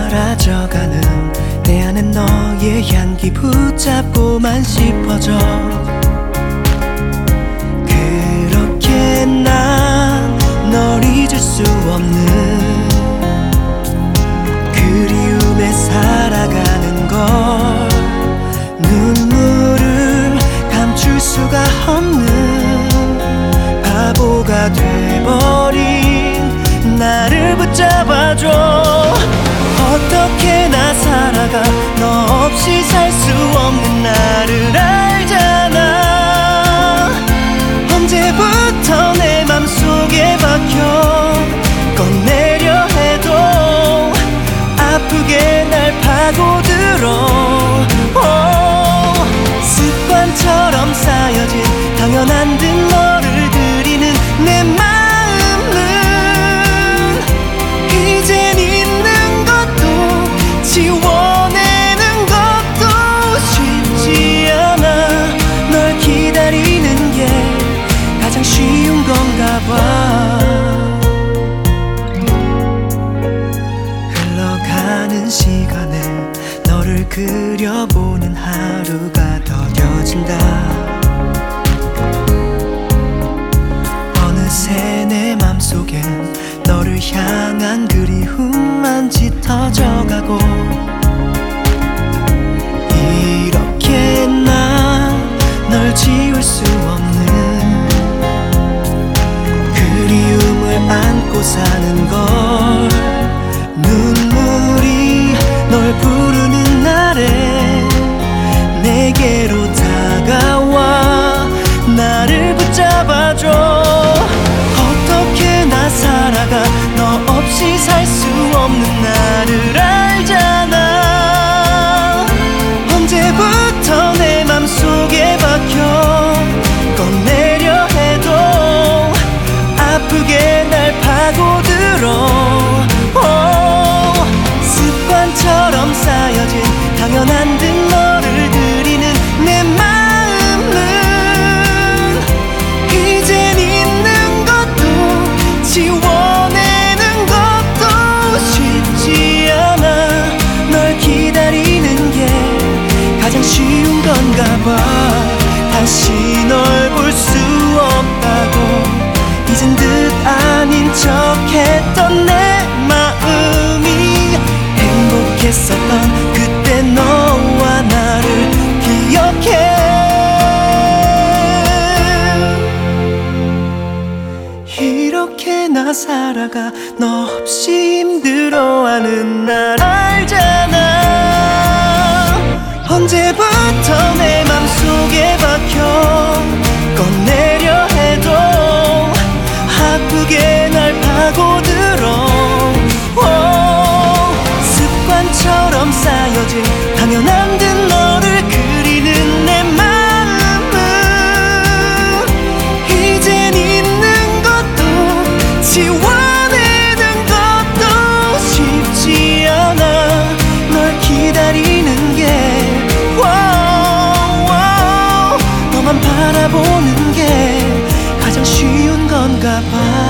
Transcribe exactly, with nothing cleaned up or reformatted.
사라져가는 내 안에 너의 향기 붙잡고만 싶어져. 그렇게 난 널 잊을 수 없는 그리움에 살아가는 걸. 눈물을 감출 수가 없는 바보가 돼버린 나를 붙잡아줘. 어떻게 나 살아가 너 없이 살 수 없는 나를 알잖아. 언제부터 내 맘속에 박혀 꺼내려 해도 아프게 날 파고들어. 오, 습관처럼 쌓여진 당연한 듯 너를 그리는 내 마음은 이젠 있는 것도 지워내는 것도 쉽지 않아. 널 기다리는 게 가장 쉬운 건가 봐. 흘러가는 시간에 너를 그려보는 하루가 더뎌진다. 어느새 내 맘속엔 너를 향한 그리움만 짙어져가고. 이렇게 난 널 지울 수 없는 그리움을 안고 사는 걸. 눈물이 널 부르는 날에 내게로 다가와 나를 붙잡아줘. 어떻게 나 살아가 너 없이 살 수 없는 나를 알잖아. 언제부터 내 맘속에 박혀 꺼내려 해도 아프게 날 파고들어. 오, 습관처럼 쌓여진 당연한 듯 너를 그리는 내 마음은 이젠 있는 것도 지워내는 것도 쉽지 않아. 널 기다리는 게 가장 쉬운 건가 봐. 다시 널 볼 수 없다고 잊은 듯 아닌 척 했던 내 마음이 행복했었던 그때 너와 나를 기억해. 이렇게 나 살아가 너 없이 힘들어하는 날 알잖아. 언제부터 내 맘속에 박혀 꺼내려 해도 아프게 날 파고들어. 오, 습관처럼 쌓여진 당연한 듯 너를 그리는 내 마음은 이젠 있는 것도 지워내는 것도 쉽지 않아. 널 기다리는 게 wow, wow, 너만 바라보는 게 가장 쉬운 건가 봐.